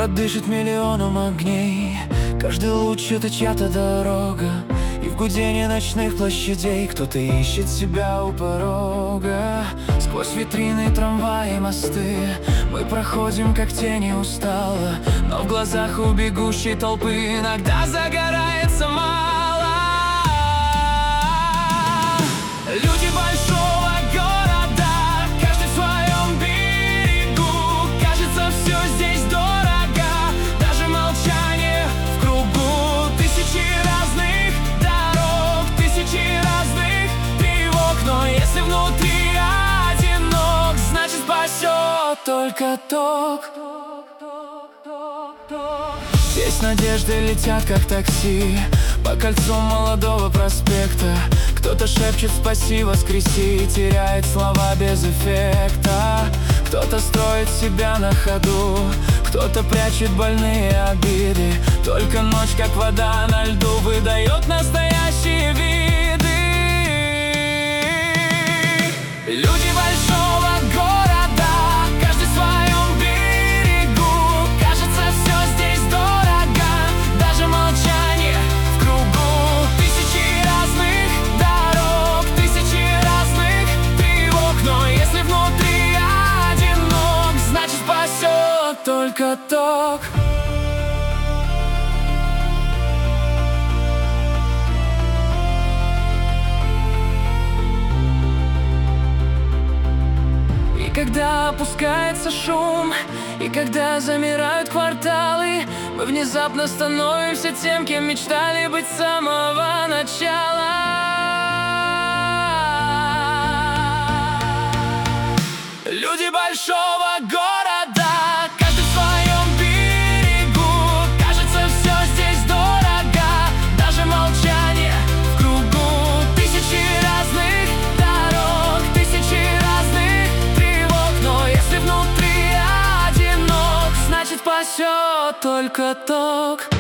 Город дышит миллионом огней, каждый луч — это чья-то дорога. И в гудении ночных площадей кто-то ищет себя у порога. Сквозь витрины, трамваи, мосты мы проходим, как тени, устало. Но в глазах у бегущей толпы иногда загорается мало. Люди большого города, каждый в своем берегу. Кажется, все здесь дорого, даже молчание в кругу. Тысячи разных дорог, тысячи разных тревог. Но если внутри одинок, значит спасет только ток. Здесь надежды летят, как такси, по кольцу молодого проспекта. Кто-то шепчет «спаси, воскреси» и теряет слова без эффекта. Кто-то строит себя на ходу, кто-то прячет больные обиды. Только ночь, как вода на льду, выдает настоящие виды. Люди большого города, каждый в своем берегу. Кажется, все здесь дорого, даже молчание в кругу. Тысячи разных дорог, тысячи разных тревог. Но если внутри одинок, значит спасет только ток. И когда опускается шум, и когда замирают кварталы, мы внезапно становимся тем, кем мечтали быть с самого начала. Люди большого города, каждый в своем берегу. Кажется, все здесь дорого, даже молчание в кругу. Тысячи разных дорог, тысячи разных тревог. Но если внутри одинок, значит спасет только ток.